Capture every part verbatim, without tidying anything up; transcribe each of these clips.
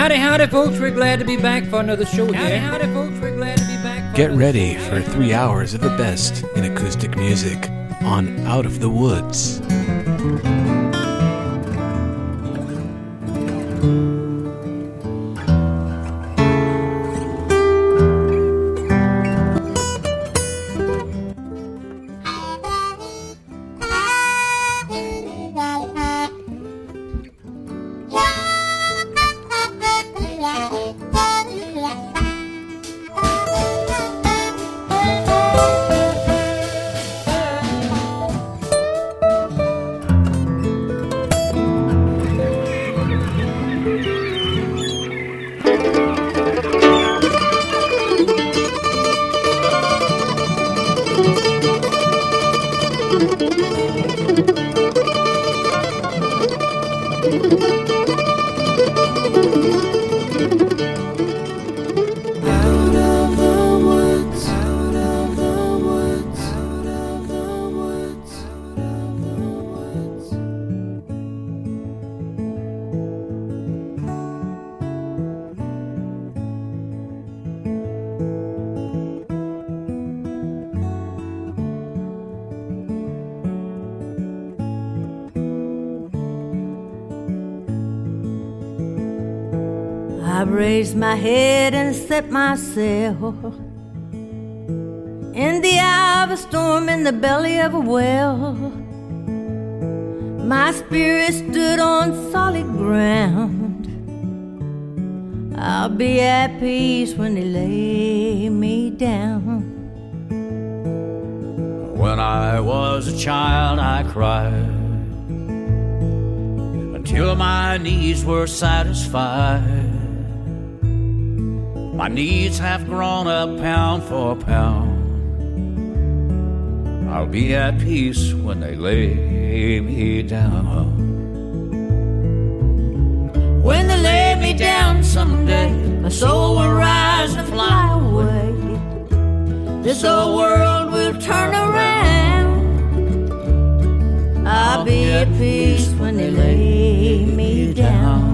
Howdy, howdy, folks. We're glad to be back for another show here. Howdy, howdy, folks. We're glad to be back for Get ready for three hours of the best in acoustic music on Out of the Woods. I raised my head and set myself in the eye of a storm, in the belly of a well. My spirit stood on solid ground. I'll be at peace when they lay me down. When I was a child, I cried until my needs were satisfied. My needs have grown up pound for pound. I'll be at peace when they lay me down. When they lay me down someday, my soul will rise and fly away. This old world will turn around. I'll be at peace when they lay me down.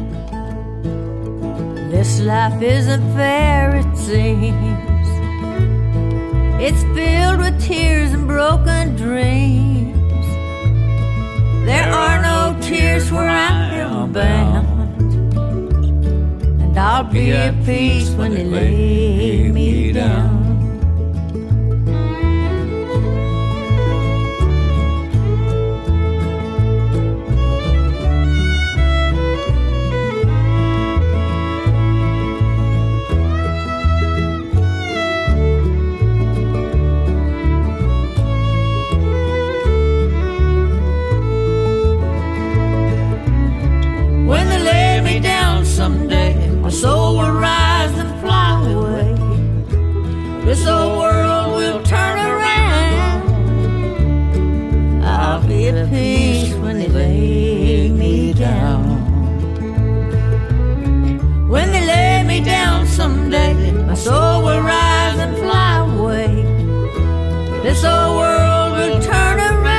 This life isn't fair, it seems. It's filled with tears and broken dreams. There are no tears where I am bound. And I'll be at peace when they lay me down. Someday my soul will rise and fly away. This old world will turn around. I'll be at peace when they lay me down. When they lay me down someday, my soul will rise and fly away. This old world will turn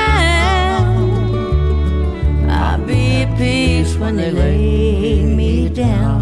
around. I'll be at peace when they lay me down.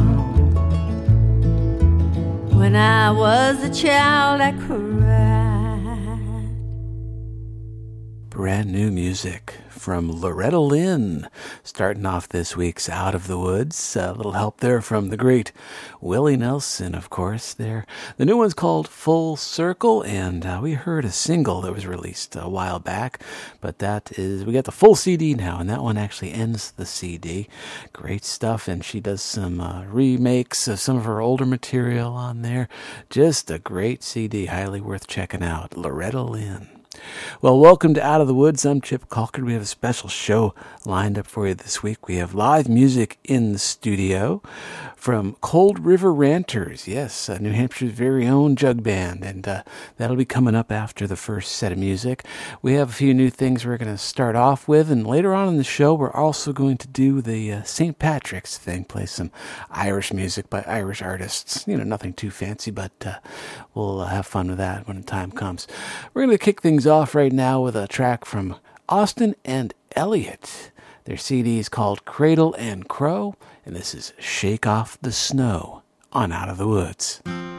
When I was a child, I cried. Brand new music from Loretta Lynn, starting off this week's Out of the Woods. A little help there from the great Willie Nelson, of course, there. The new one's called Full Circle, and uh, we heard a single that was released a while back, but that is, we got the full C D now, and that one actually ends the C D. Great stuff, and she does some uh, remakes of some of her older material on there. Just a great C D, highly worth checking out. Loretta Lynn. Well, welcome to Out of the Woods. I'm Chip Colcord. We have a special show lined up for you this week. We have live music in the studio from Cold River Ranters. Yes, uh, New Hampshire's very own jug band, and uh, that'll be coming up after the first set of music. We have a few new things we're going to start off with, and later on in the show, we're also going to do the uh, Saint Patrick's thing, play some Irish music by Irish artists. You know, nothing too fancy, but uh, we'll uh, have fun with that when the time comes. We're going to kick things off right now with a track from Austin and Elliott. Their C D is called Cradle and Crow, and this is Shake Off the Snow on Out of the Woods.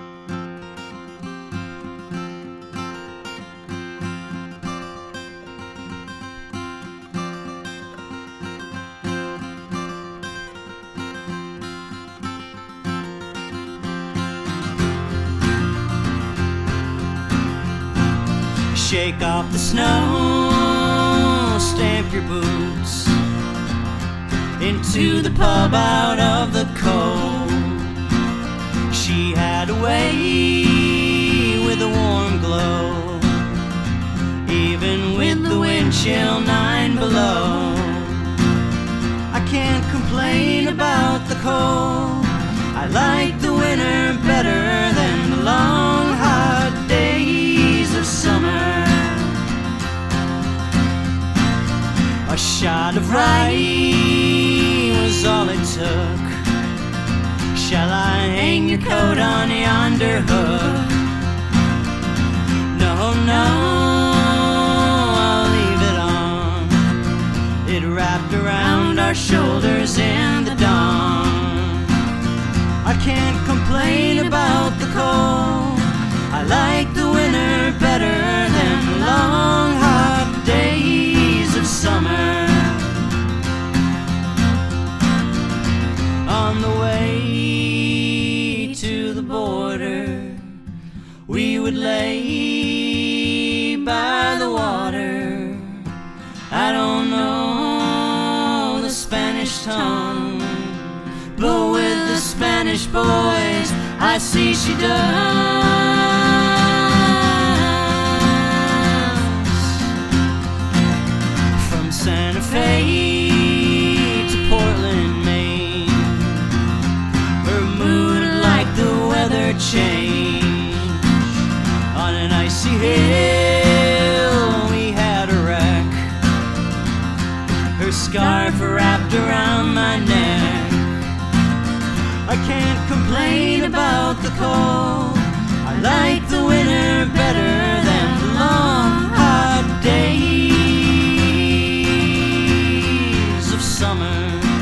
Shake off the snow, stamp your boots into the pub out of the cold. She had a way with a warm glow, even with the wind chill nine below. I can't complain about the cold. I like the winter better than the long hot days of summer. A shot of rye was all it took. Shall I hang your coat on yonder hook? No, no, I'll leave it on. It wrapped around our shoulders in the dawn. I can't complain about the cold. I like the winter better than the long hot days of summer. On the way to the border, we would lay by the water. I don't know the Spanish tongue, but with the Spanish boys I see she does. From Santa Fe to Portland, Maine, her mood like the weather change. On an icy hill we had a wreck, her scarf wrapped around my neck. I can't complain about the cold. I like the winter better than the long hot days of summer.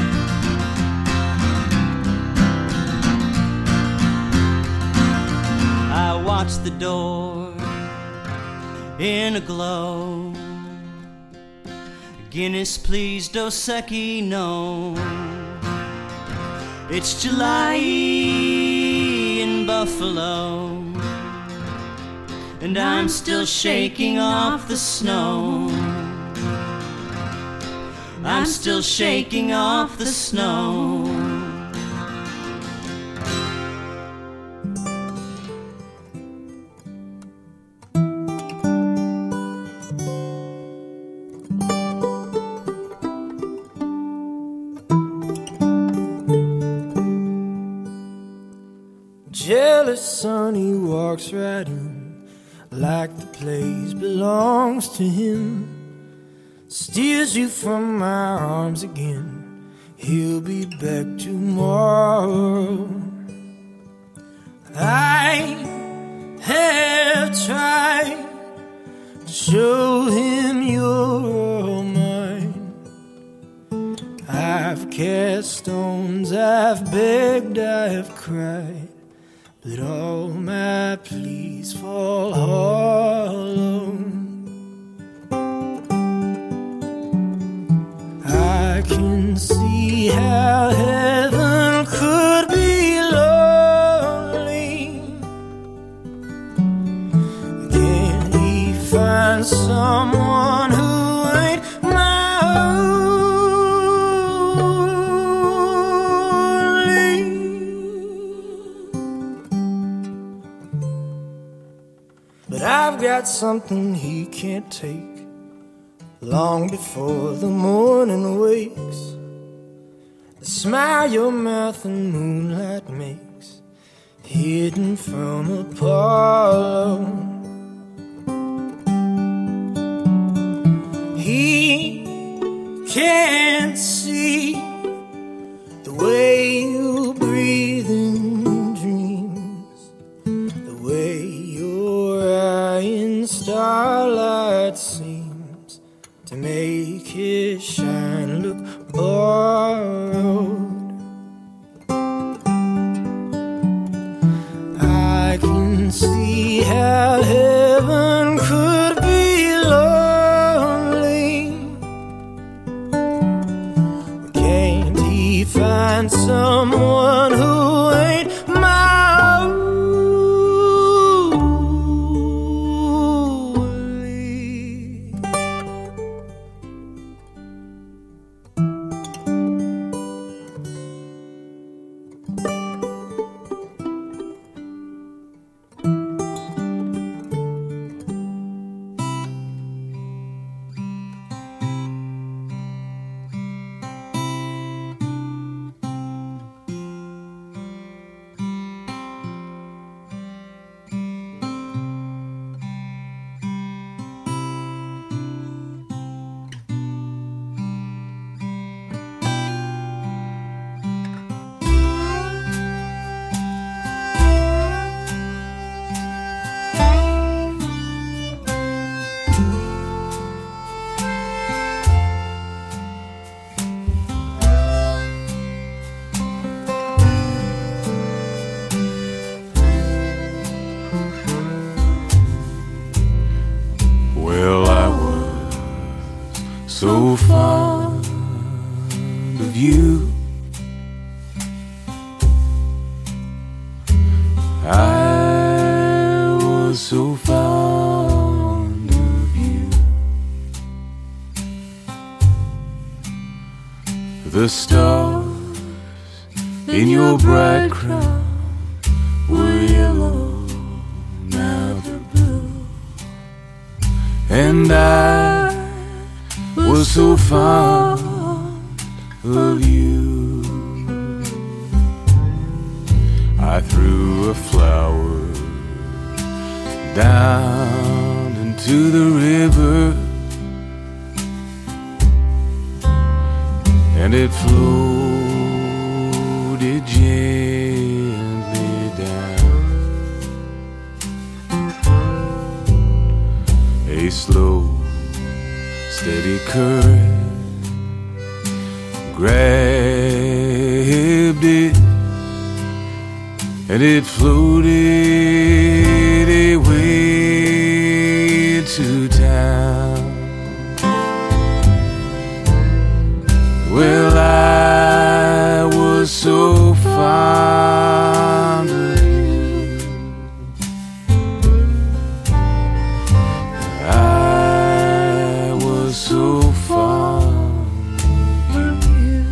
I watched the door in a glow. Guinness, please, Dos Equis, no. It's July in Buffalo, and I'm still shaking off the snow. I'm still shaking off the snow. Jealous son, he walks right in like the place belongs to him. Steals you from my arms again. He'll be back tomorrow. I have tried to show him you're all mine. I've cast stones, I've begged, I've cried, but all my pleas fall hollow. I can see how heaven could be lonely. Can he find someone who ain't my only? But I've got something he can't take. Long before the morning wakes, the smile your mouth and moonlight makes, hidden from Apollo. He can't see the way you breathe in dreams, the way your eye in starlight seems to make his shine look borrowed. see how heaven could be lonely. Can't he find someone who ain't my only? So fond of you, I was so fond of you. The stars in your bright crown were yellow, now they're blue, and I was so fond of you. I threw a flower down into the river, and it floated gently down. A slow, steady current grabbed it, and it floated away to town. Well, I was so fond of you, I was so fond of you.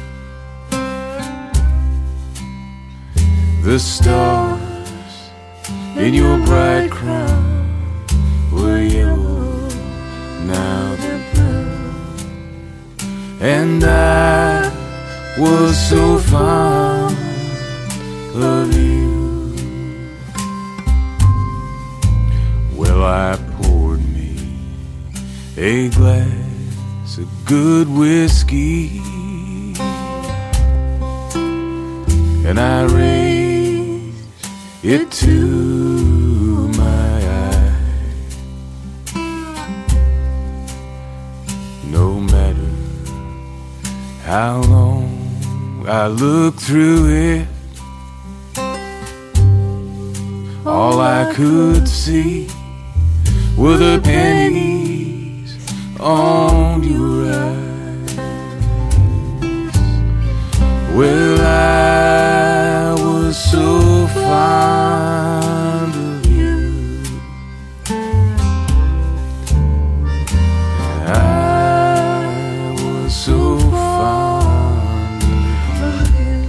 The stars in your bright crown were yellow, now they're blue, and I was so fond of you. Well, I poured me a glass of good whiskey, and I raised it to my eye. No matter how long I looked through it, all I could see were the pennies on your eyes. Well, I was so fond of you, I was so fond of you.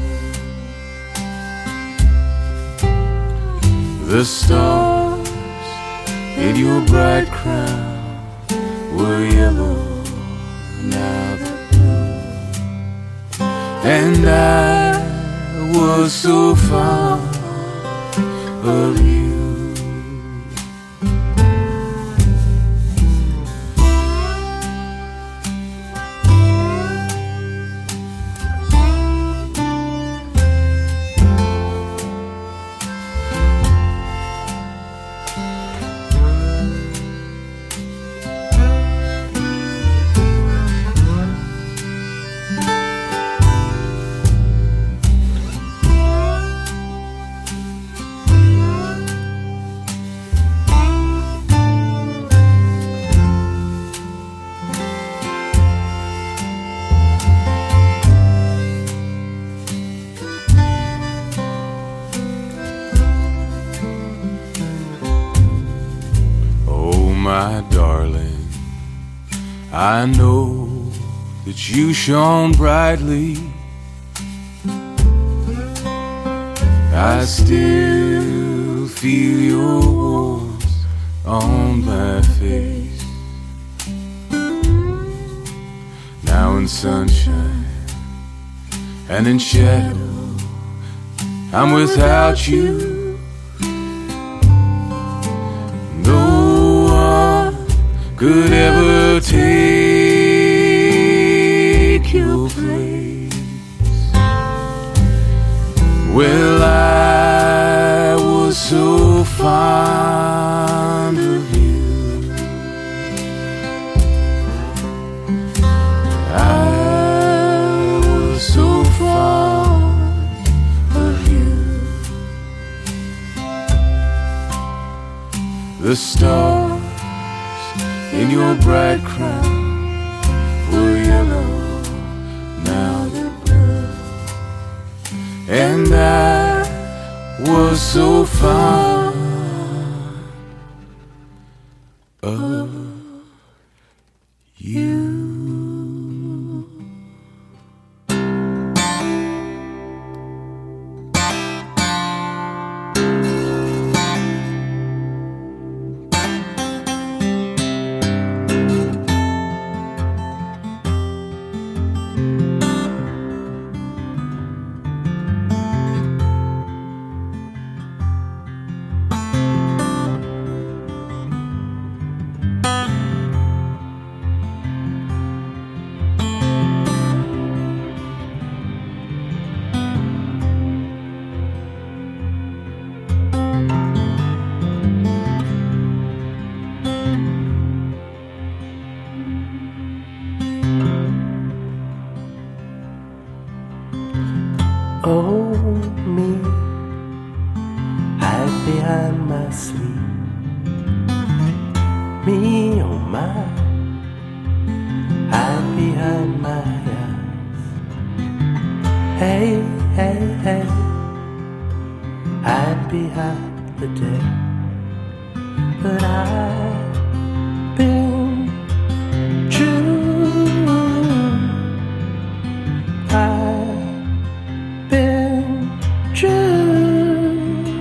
The stars in your bright crown were yellow, now they're blue, and I was so fond of you. my darling, I know that you shone brightly. I still feel your warmth on my face. Now in sunshine and in shadow, I'm without you. Could ever take your place. Well, I was so fond of you. I was so fond of you. The stars in your bright crown were yellow, now they're blue. And I was so fond of you. Oh, me, hide behind my sleeve. Me, oh my, hide behind my eyes. Hey, hey, hey, hide behind the day. But I've been true. I've been true,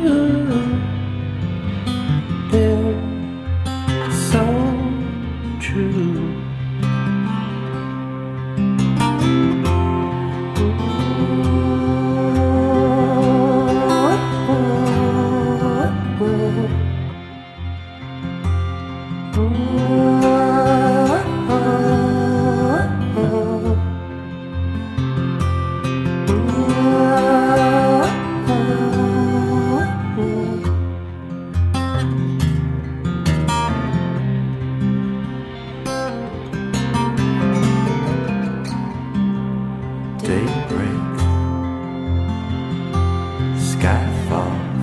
been so true. Daybreak, sky falls,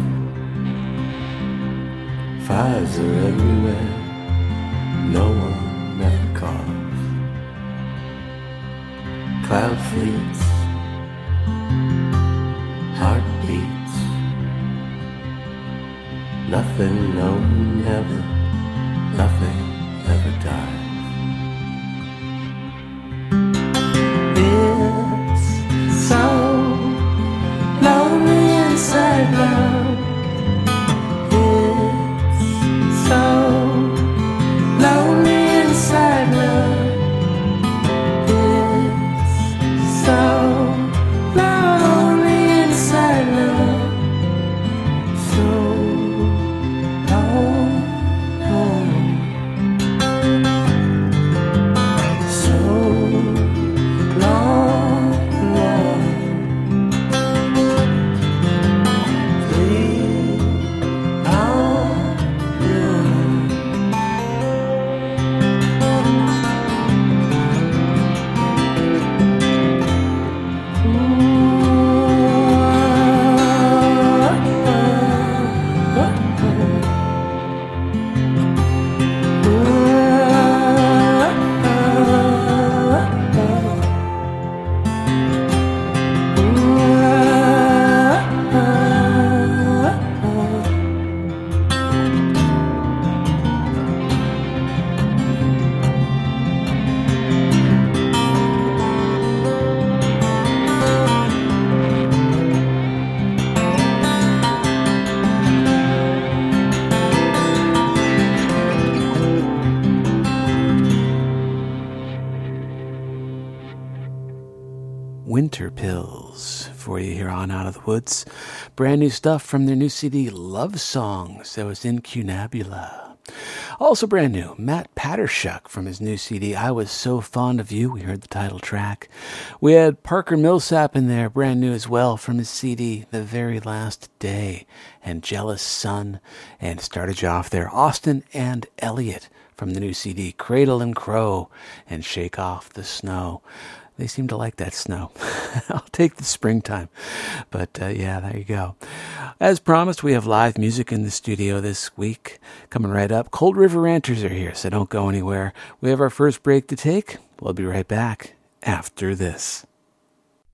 fires are everywhere, no one ever calls. Cloud fleets, heartbeats, nothing, no, never, nothing ever dies. So lonely inside love. It's so lonely inside love. It's so lonely inside love. So long, long. So long, long. Pills for you here on Out of the Woods. Brand new stuff from their new C D, Love Songs, that was in Cunabula. Also brand new, Matt Pattershuk from his new C D, I Was So Fond of You. We heard the title track. We had Parker Millsap in there, brand new as well, from his C D, The Very Last Day, and Jealous Son. And started you off there, Austin and Elliott from the new C D, Cradle and Crow, and Shake Off the Snow. They seem to like that snow. I'll take the springtime. But uh, yeah, there you go. As promised, we have live music in the studio this week. Coming right up, Cold River Ranchers are here, so don't go anywhere. We have our first break to take. We'll be right back after this.